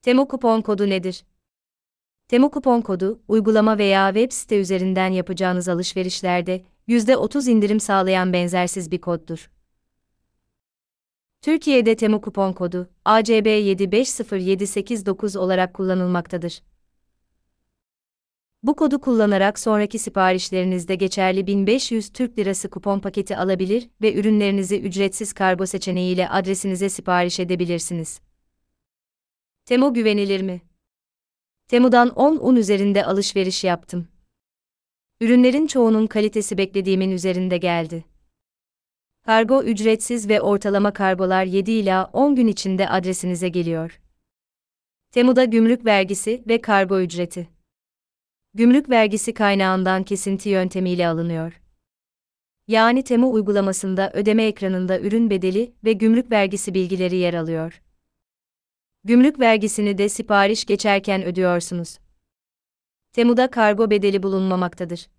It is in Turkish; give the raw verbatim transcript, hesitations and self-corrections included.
Temu kupon kodu nedir? Temu kupon kodu, uygulama veya web site üzerinden yapacağınız alışverişlerde yüzde otuz indirim sağlayan benzersiz bir koddur. Türkiye'de Temu kupon kodu A C B yedi beş sıfır yedi sekiz dokuz olarak kullanılmaktadır. Bu kodu kullanarak sonraki siparişlerinizde geçerli bin beş yüz Türk Lirası kupon paketi alabilir ve ürünlerinizi ücretsiz kargo seçeneğiyle adresinize sipariş edebilirsiniz. Temu güvenilir mi? Temu'dan on üzerinde alışveriş yaptım. Ürünlerin çoğunun kalitesi beklediğimin üzerinde geldi. Kargo ücretsiz ve ortalama kargolar yedi ila on gün içinde adresinize geliyor. Temu'da gümrük vergisi ve kargo ücreti. Gümrük vergisi kaynağından kesinti yöntemiyle alınıyor. Yani Temu uygulamasında ödeme ekranında ürün bedeli ve gümrük vergisi bilgileri yer alıyor. Gümrük vergisini de sipariş geçerken ödüyorsunuz. Temu'da kargo bedeli bulunmamaktadır.